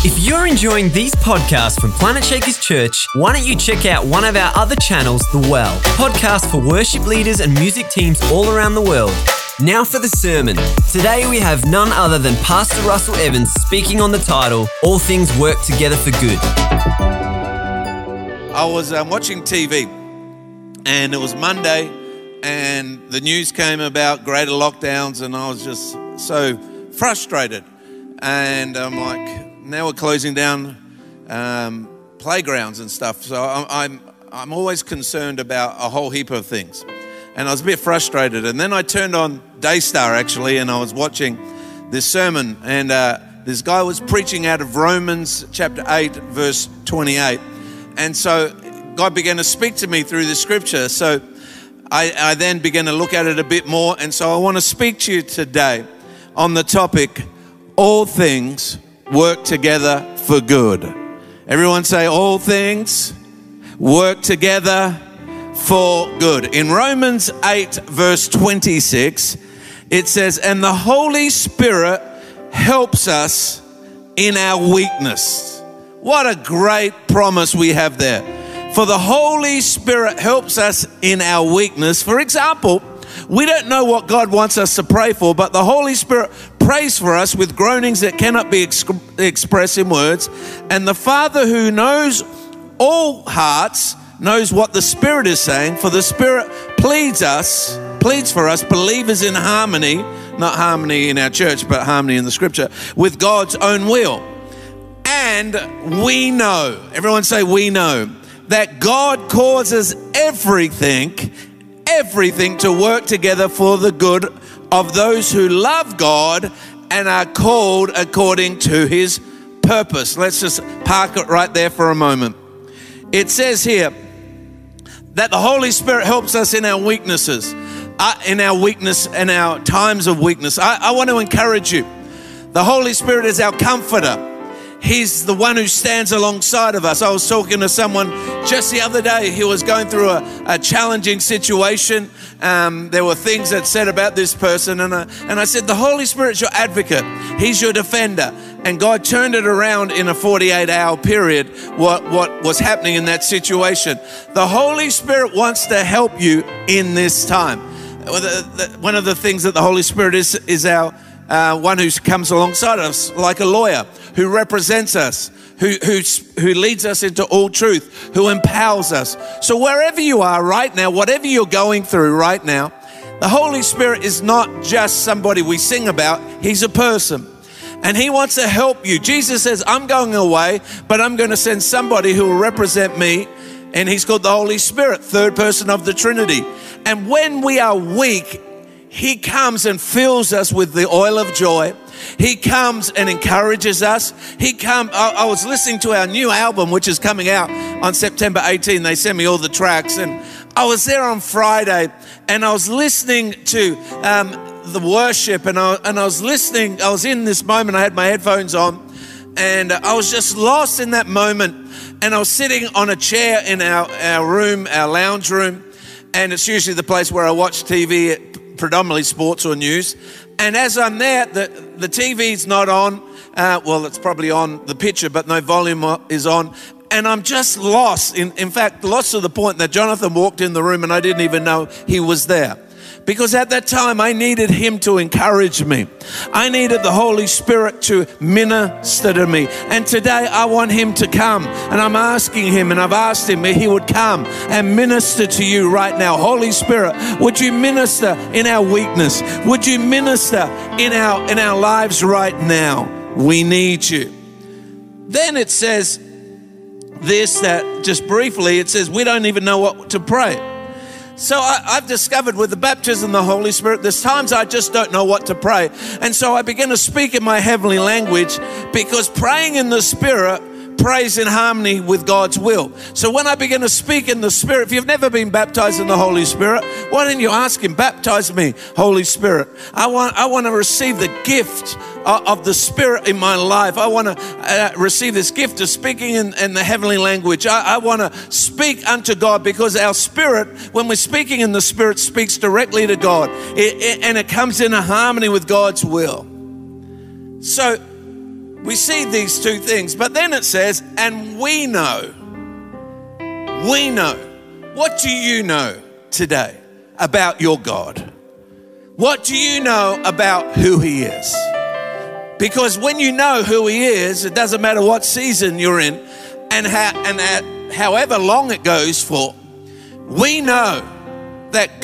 If you're enjoying these podcasts from Planet Shakers Church, why don't you check out one of our other channels, The Well, podcast for worship leaders and music teams all around the world. Now for the sermon. Today we have none other than Pastor Russell Evans speaking on the title, All Things Work Together for Good. I was watching TV and it was Monday and the news came about greater lockdowns and I was just so frustrated. And I'm like, now we're closing down playgrounds and stuff. So I'm always concerned about a whole heap of things. And I was a bit frustrated. And then I turned on Daystar actually, and I was watching this sermon. And this guy was preaching out of Romans chapter 8, verse 28. And so God began to speak to me through the scripture. So I then began to look at it a bit more. And so I want to speak to you today on the topic, all things work together for good. Everyone say, all things work together for good. In Romans 8, verse 26, it says, and the Holy Spirit helps us in our weakness. What a great promise we have there. For the Holy Spirit helps us in our weakness. For example, we don't know what God wants us to pray for, but the Holy Spirit prays for us with groanings that cannot be expressed in words. And the Father who knows all hearts knows what the Spirit is saying, for the Spirit pleads for us, believers in harmony, not harmony in our church, but harmony in the scripture, with God's own will. And we know, everyone say we know, that God causes everything to work together for the good of those who love God and are called according to his purpose. Let's just park it right there for a moment. It says here that the Holy Spirit helps us in our weaknesses, in our times of weakness. I want to encourage you. The Holy Spirit is our comforter. He's the one who stands alongside of us. I was talking to someone just the other day. He was going through a challenging situation. There were things that said about this person. And I said, the Holy Spirit's your advocate. He's your defender. And God turned it around in a 48-hour period, what was happening in that situation. The Holy Spirit wants to help you in this time. One of the things that the Holy Spirit is our one who comes alongside us like a lawyer, who represents us, who leads us into all truth, who empowers us. So wherever you are right now, whatever you're going through right now, the Holy Spirit is not just somebody we sing about. He's a person. And he wants to help you. Jesus says, I'm going away, but I'm going to send somebody who will represent me. And he's called the Holy Spirit, third person of the Trinity. And when we are weak, he comes and fills us with the oil of joy. He comes and encourages us. I was listening to our new album, which is coming out on September 18. They sent me all the tracks. And I was there on Friday and I was listening to the worship and I was listening. I was in this moment. I had my headphones on and I was just lost in that moment. And I was sitting on a chair in our room, our lounge room. And it's usually the place where I watch TV, predominantly sports or news. And as I'm there, the TV's not on. Well, it's probably on the picture, but no volume is on. And I'm just lost. In fact, lost to the point that Jonathan walked in the room and I didn't even know he was there. Because at that time, I needed him to encourage me. I needed the Holy Spirit to minister to me. And today, I want him to come. And I'm asking him, and I've asked him, he would come and minister to you right now. Holy Spirit, would you minister in our weakness? Would you minister in our lives right now? We need you. Then it says this, that just briefly, it says we don't even know what to pray. So I've discovered with the baptism of the Holy Spirit, there's times I just don't know what to pray. And so I begin to speak in my heavenly language because praying in the Spirit prays in harmony with God's will. So when I begin to speak in the Spirit, if you've never been baptized in the Holy Spirit, why don't you ask him, baptize me, Holy Spirit. I want to receive the gift of the Spirit in my life. I want to receive this gift of speaking in the heavenly language. I want to speak unto God because our spirit, when we're speaking in the Spirit, speaks directly to God. And it comes in a harmony with God's will. So we see these two things, but then it says, and we know. We know. What do you know today about your God? What do you know about who he is? Because when you know who he is, it doesn't matter what season you're in and however long it goes for, we know that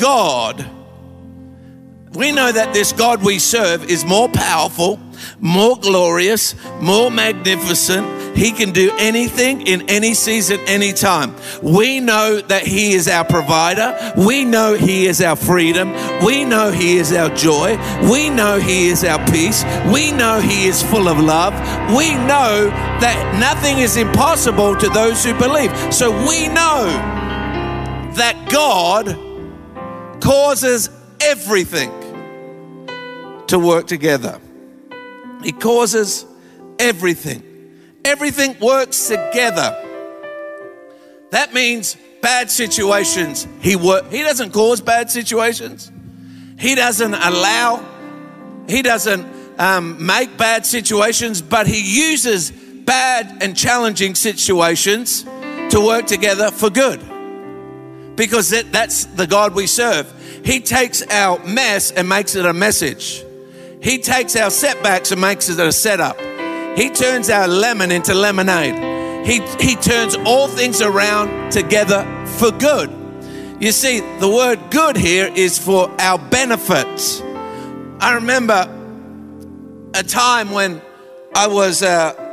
this God we serve is more powerful, more glorious, more magnificent. He can do anything in any season, any time. We know that he is our provider. We know he is our freedom. We know he is our joy. We know he is our peace. We know he is full of love. We know that nothing is impossible to those who believe. So we know that God causes everything to work together. He causes everything. Everything works together. That means bad situations. He doesn't cause bad situations. He doesn't make bad situations, but he uses bad and challenging situations to work together for good. Because that's the God we serve. He takes our mess and makes it a message. He takes our setbacks and makes it a setup. He turns our lemon into lemonade. He turns all things around together for good. You see, the word good here is for our benefit. I remember a time when I was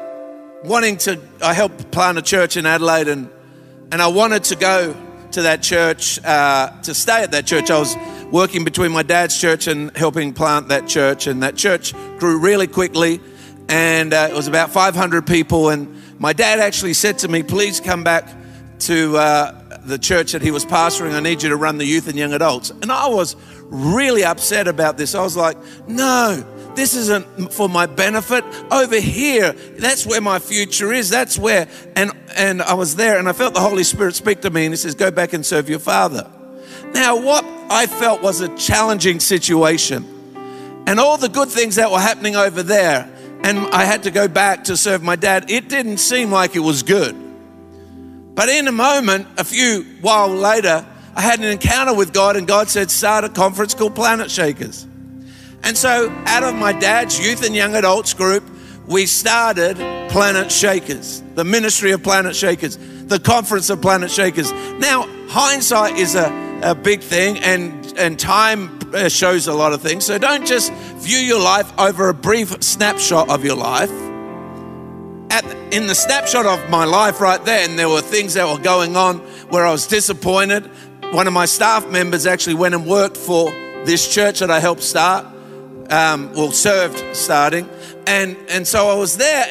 I helped plant a church in Adelaide, and I wanted to go to that church, to stay at that church. I was working between my dad's church and helping plant that church, and that church grew really quickly, and it was about 500 people, and my dad actually said to me, please come back to the church that he was pastoring. I need you to run the youth and young adults. And I was really upset about this. I was like, no, this isn't for my benefit. Over here, that's where my future is. That's where, and I was there, and I felt the Holy Spirit speak to me, and he says, go back and serve your father. Now, what I felt was a challenging situation, and all the good things that were happening over there, and I had to go back to serve my dad, it didn't seem like it was good. But in a moment, while later, I had an encounter with God, and God said, start a conference called Planet Shakers. And so out of my dad's youth and young adults group, we started Planet Shakers, the ministry of Planet Shakers, the conference of Planet Shakers. Now, hindsight is a big thing, and time shows a lot of things. So don't just view your life over a brief snapshot of your life. In the snapshot of my life right then, there were things that were going on where I was disappointed. One of my staff members actually went and worked for this church that I helped start, served starting. And so I was there,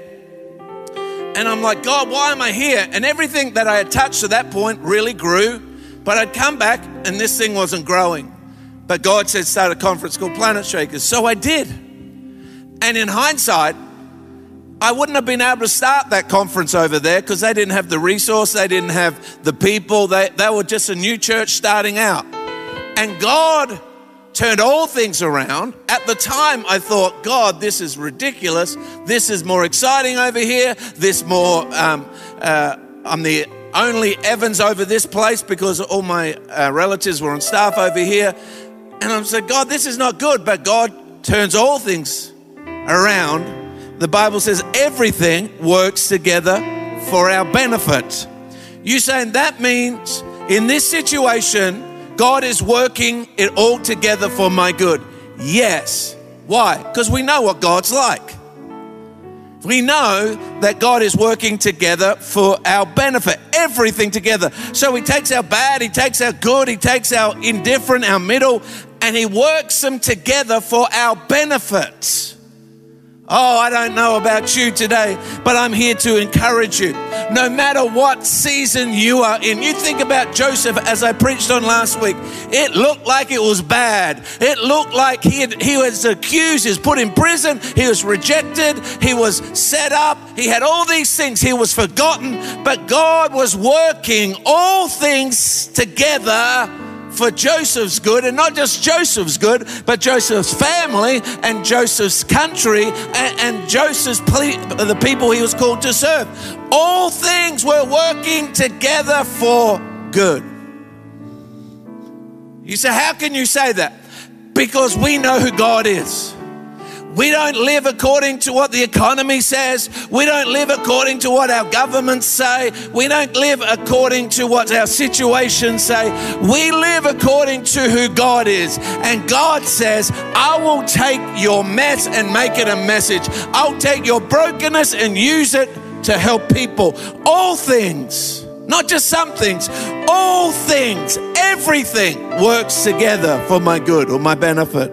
and I'm like, God, why am I here? And everything that I had touched to that point really grew, but I'd come back and this thing wasn't growing. But God said, start a conference called Planet Shakers. So I did. And in hindsight, I wouldn't have been able to start that conference over there because they didn't have the resource, they didn't have the people, they were just a new church starting out. And God turned all things around. At the time, I thought, God, this is ridiculous. This is more exciting over here. I'm the only Evans over this place because all my relatives were on staff over here. And I'm saying, God, this is not good. But God turns all things around. The Bible says everything works together for our benefit. You saying that means in this situation, God is working it all together for my good? Yes. Why? Because we know what God's like. We know that God is working together for our benefit, everything together. So he takes our bad, he takes our good, he takes our indifferent, our middle, and he works them together for our benefit. Oh, I don't know about you today, but I'm here to encourage you. No matter what season you are in, you think about Joseph as I preached on last week. It looked like it was bad. It looked like he was accused, he was put in prison, he was rejected, he was set up, he had all these things, he was forgotten, but God was working all things together for Joseph's good, and not just Joseph's good, but Joseph's family and Joseph's country and Joseph's the people he was called to serve. All things were working together for good. You say, how can you say that? Because we know who God is. We don't live according to what the economy says. We don't live according to what our governments say. We don't live according to what our situations say. We live according to who God is. And God says, I will take your mess and make it a message. I'll take your brokenness and use it to help people. All things, not just some things, all things, everything works together for my good or my benefit.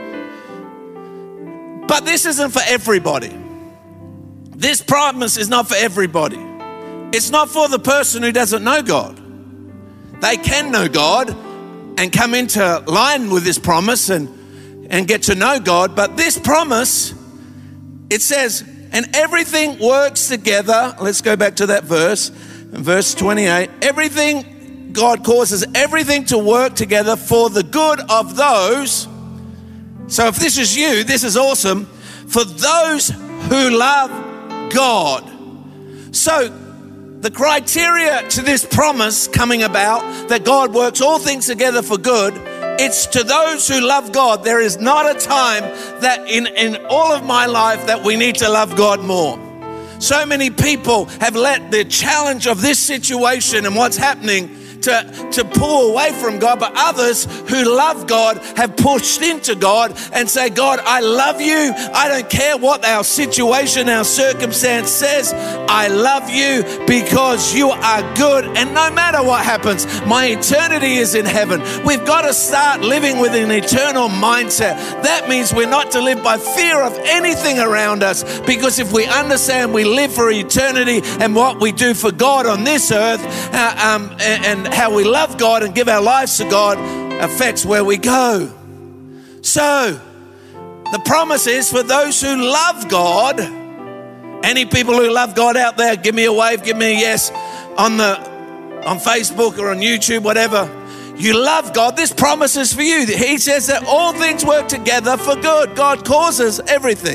But this isn't for everybody. This promise is not for everybody. It's not for the person who doesn't know God. They can know God and come into line with this promise and get to know God. But this promise, it says, and everything works together. Let's go back to that verse, verse 28. Everything, God causes everything to work together for the good of those. So if this is you, this is awesome. For those who love God. So the criteria to this promise coming about, that God works all things together for good, it's to those who love God. There is not a time that in all of my life that we need to love God more. So many people have let the challenge of this situation and what's happening to pull away from God, but others who love God have pushed into God and say, God, I love you. I don't care what our situation, our circumstance says. I love you because you are good. And no matter what happens, my eternity is in heaven. We've got to start living with an eternal mindset. That means we're not to live by fear of anything around us, because if we understand we live for eternity and what we do for God on this earth, and how we love God and give our lives to God affects where we go. So the promise is for those who love God. Any people who love God out there, give me a wave, give me a yes on Facebook or on YouTube, whatever. You love God, this promise is for you. He says that all things work together for good. God causes everything.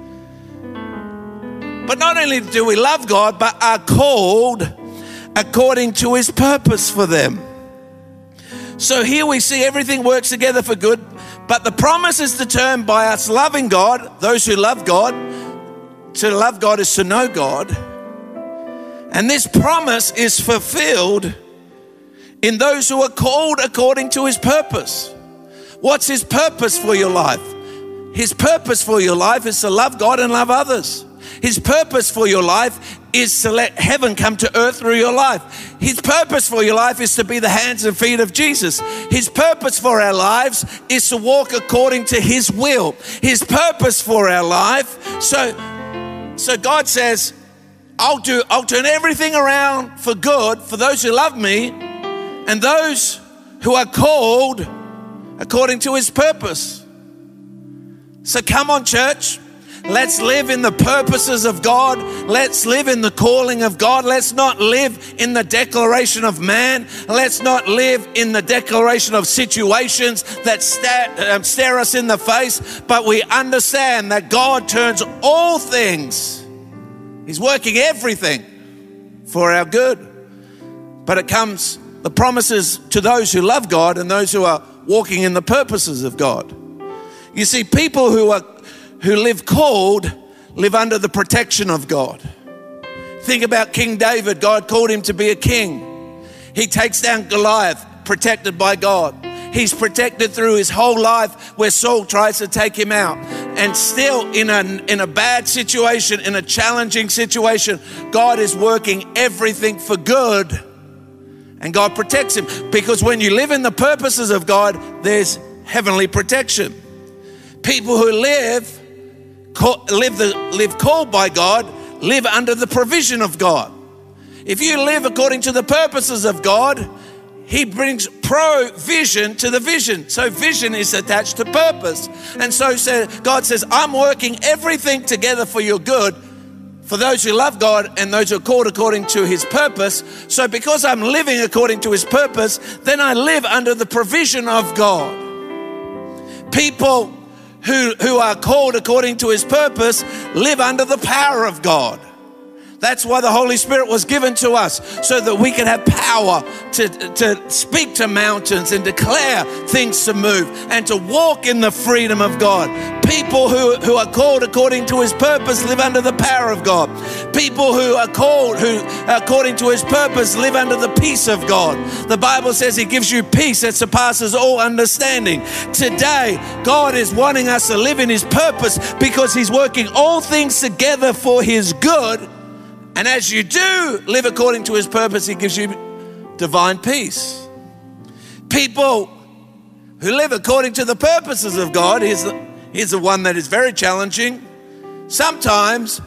But not only do we love God, but are called according to his purpose for them. So here we see everything works together for good, but the promise is determined by us loving God. Those who love God, to love God is to know God. And this promise is fulfilled in those who are called according to his purpose. What's his purpose for your life? His purpose for your life is to love God and love others. His purpose for your life is to let heaven come to earth through your life. His purpose for your life is to be the hands and feet of Jesus. His purpose for our lives is to walk according to his will. His purpose for our life. So God says, I'll turn everything around for good for those who love me and those who are called according to his purpose. So come on, church. Let's live in the purposes of God. Let's live in the calling of God. Let's not live in the declaration of man. Let's not live in the declaration of situations that stare us in the face. But we understand that God turns all things. He's working everything for our good. But it comes, the promises to those who love God and those who are walking in the purposes of God. You see, people who live called live under the protection of God. Think about King David. God called him to be a king. He takes down Goliath, protected by God. He's protected through his whole life where Saul tries to take him out. And still in a bad situation, in a challenging situation, God is working everything for good. And God protects him. Because when you live in the purposes of God, there's heavenly protection. People who live called by God, live under the provision of God. If you live according to the purposes of God, he brings provision to the vision. So vision is attached to purpose. And so God says, I'm working everything together for your good for those who love God and those who are called according to his purpose. So because I'm living according to his purpose, then I live under the provision of God. People who are called according to his purpose live under the power of God. That's why the Holy Spirit was given to us, so that we can have power to speak to mountains and declare things to move and to walk in the freedom of God. People who are called according to his purpose live under the power of God. People who are called according to his purpose live under the peace of God. The Bible says he gives you peace that surpasses all understanding. Today, God is wanting us to live in his purpose because he's working all things together for his good. And as you do live according to his purpose, he gives you divine peace. People who live according to the purposes of God, here's the one that is very challenging. Sometimes,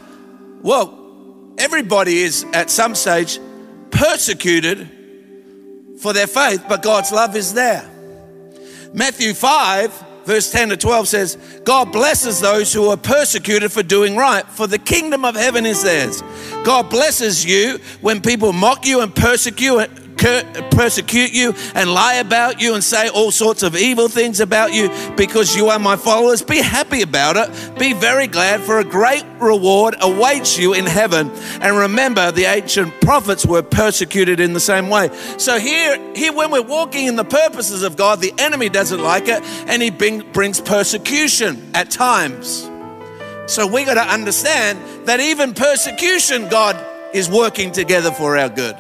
everybody is at some stage persecuted for their faith, but God's love is there. Matthew 5, verse 10 to 12 says, God blesses those who are persecuted for doing right, for the kingdom of heaven is theirs. God blesses you when people mock you and persecute you and lie about you and say all sorts of evil things about you because you are my followers. Be happy about it. Be very glad, for a great reward awaits you in heaven. And remember, the ancient prophets were persecuted in the same way. So here when we're walking in the purposes of God, the enemy doesn't like it, and he brings persecution at times. So we got to understand that even persecution, God is working together for our good.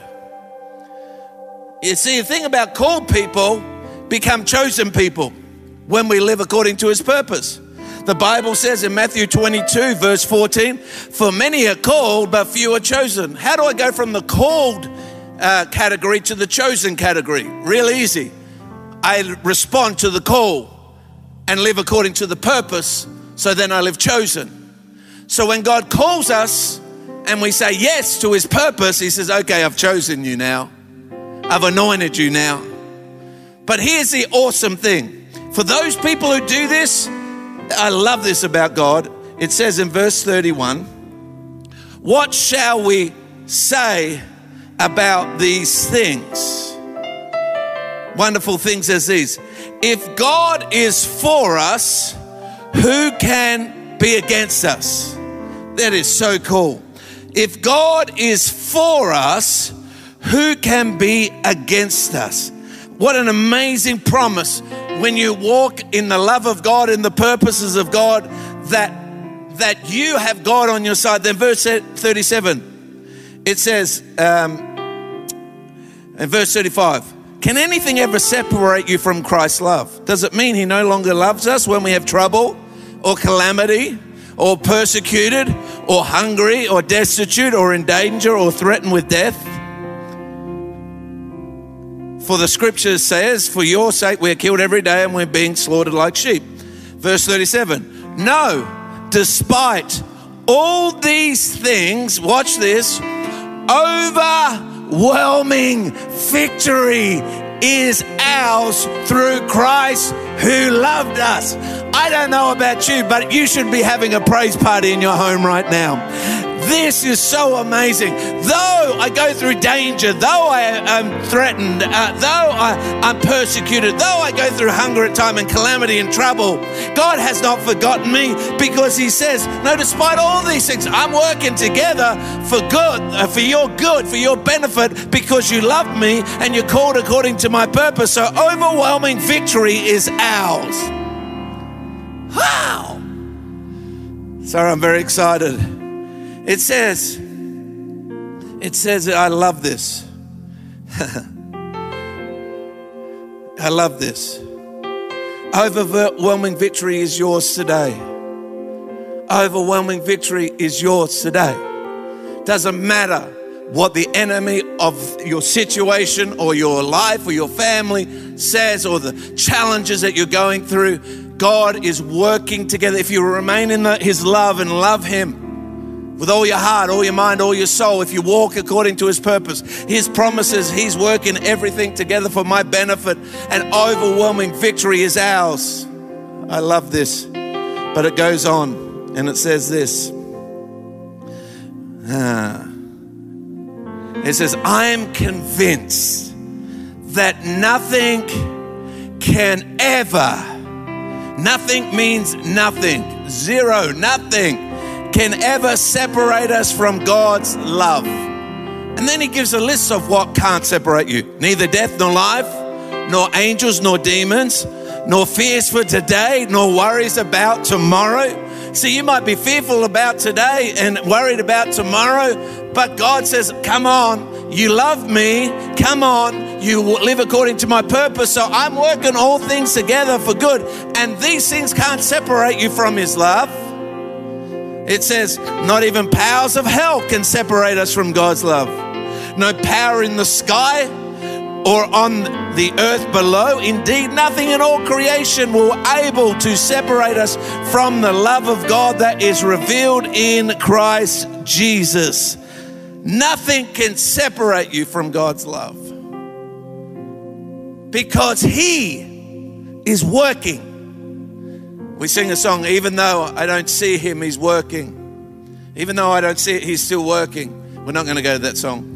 You see, the thing about called people become chosen people when we live according to his purpose. The Bible says in Matthew 22, verse 14, for many are called, but few are chosen. How do I go from the called category to the chosen category? Real easy. I respond to the call and live according to the purpose, so then I live chosen. So when God calls us and we say yes to his purpose, he says, okay, I've chosen you now. I've anointed you now. But here's the awesome thing. For those people who do this, I love this about God. It says in verse 31, what shall we say about these things? Wonderful things as these. If God is for us, who can be against us? That is so cool. If God is for us, who can be against us? What an amazing promise when you walk in the love of God, in the purposes of God, that you have God on your side. Then verse 37, it says, in verse 35, can anything ever separate you from Christ's love? Does it mean he no longer loves us when we have trouble or calamity or persecuted or hungry or destitute or in danger or threatened with death? For the scripture says, for your sake we are killed every day and we're being slaughtered like sheep. Verse 37, no, despite all these things, watch this, overwhelming victory is ours through Christ who loved us. I don't know about you, but you should be having a praise party in your home right now. This is so amazing. Though I go through danger, though I am threatened, though I'm persecuted, though I go through hunger at time and calamity and trouble, God has not forgotten me, because he says, no, despite all these things, I'm working together for good, for your good, for your benefit, because you love me and you're called according to my purpose. So overwhelming victory is ours. Wow. Sorry, I'm very excited. It says, I love this. I love this. Overwhelming victory is yours today. Overwhelming victory is yours today. Doesn't matter what the enemy of your situation or your life or your family says, or the challenges that you're going through. God is working together. If you remain in his love and love him with all your heart, all your mind, all your soul, if you walk according to his purpose, his promises, he's working everything together for my benefit, and overwhelming victory is ours. I love this. But it goes on and it says this. It says, I am convinced that nothing can ever, nothing means nothing, zero, nothing can ever separate us from God's love. And then he gives a list of what can't separate you. Neither death nor life, nor angels nor demons, nor fears for today, nor worries about tomorrow. See, you might be fearful about today and worried about tomorrow, but God says, come on, you love me, come on, you live according to my purpose, so I'm working all things together for good, and these things can't separate you from his love. It says, not even powers of hell can separate us from God's love. No power in the sky or on the earth below. Indeed, nothing in all creation will able to separate us from the love of God that is revealed in Christ Jesus. Nothing can separate you from God's love because he is working. We sing a song, even though I don't see him, he's working. Even though I don't see it, he's still working. We're not going to go to that song.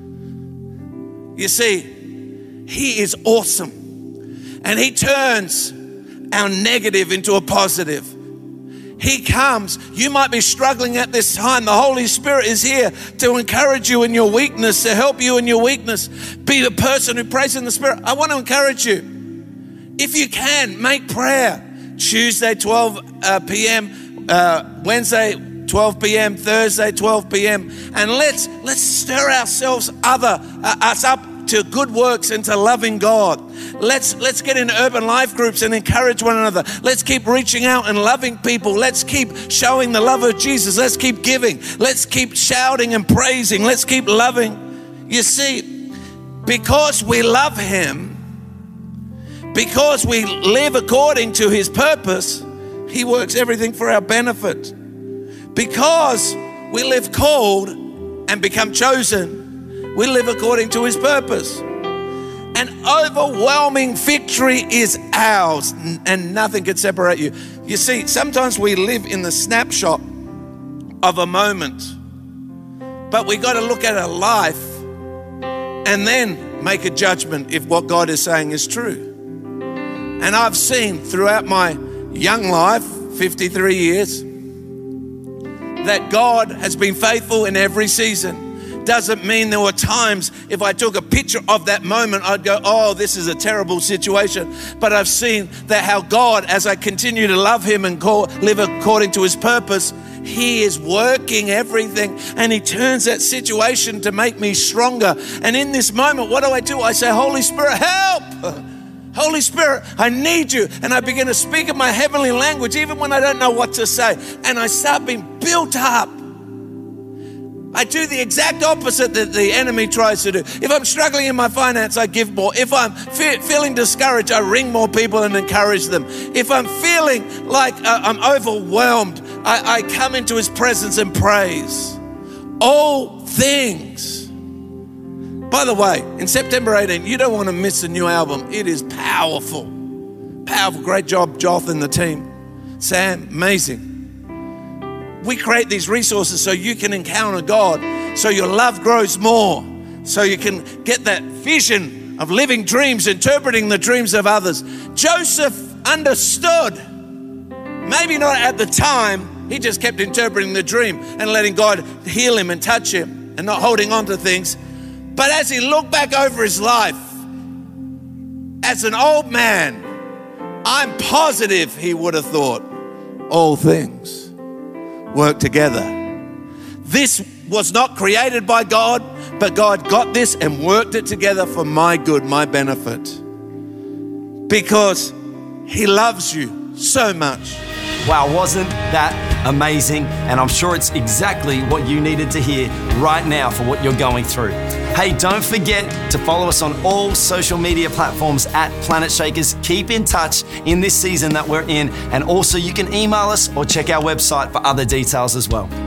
You see, he is awesome. And he turns our negative into a positive. He comes. You might be struggling at this time. The Holy Spirit is here to encourage you in your weakness, to help you in your weakness. Be the person who prays in the Spirit. I want to encourage you. If you can, make prayer. Tuesday, 12 p.m., Wednesday, 12 p.m., Thursday, 12 p.m. And let's stir ourselves us up to good works and to loving God. Let's get in urban life groups and encourage one another. Let's keep reaching out and loving people. Let's keep showing the love of Jesus. Let's keep giving. Let's keep shouting and praising. Let's keep loving. You see, because we love him, because we live according to his purpose, he works everything for our benefit. Because we live called and become chosen, we live according to his purpose. An overwhelming victory is ours, and nothing can separate you. You see, sometimes we live in the snapshot of a moment, but we got to look at our life and then make a judgment if what God is saying is true. And I've seen throughout my young life, 53 years, that God has been faithful in every season. Doesn't mean there were times if I took a picture of that moment, I'd go, oh, this is a terrible situation. But I've seen that how God, as I continue to love him and live according to his purpose, he is working everything, and he turns that situation to make me stronger. And in this moment, what do? I say, Holy Spirit, help! Holy Spirit, I need you. And I begin to speak in my heavenly language, even when I don't know what to say. And I start being built up. I do the exact opposite that the enemy tries to do. If I'm struggling in my finance, I give more. If I'm feeling discouraged, I ring more people and encourage them. If I'm feeling like I'm overwhelmed, I come into his presence and praise. All things. By the way, in September 18, you don't want to miss a new album. It is powerful. Powerful. Great job, Joth and the team. Sam, amazing. We create these resources so you can encounter God, so your love grows more, so you can get that vision of living dreams, interpreting the dreams of others. Joseph understood. Maybe not at the time. He just kept interpreting the dream and letting God heal him and touch him and not holding on to things. But as he looked back over his life, as an old man, I'm positive he would have thought, all things work together. This was not created by God, but God got this and worked it together for my good, my benefit. Because he loves you so much. Wow, wasn't that amazing? And I'm sure it's exactly what you needed to hear right now for what you're going through. Hey, don't forget to follow us on all social media platforms at Planet Shakers. Keep in touch in this season that we're in. And also you can email us or check our website for other details as well.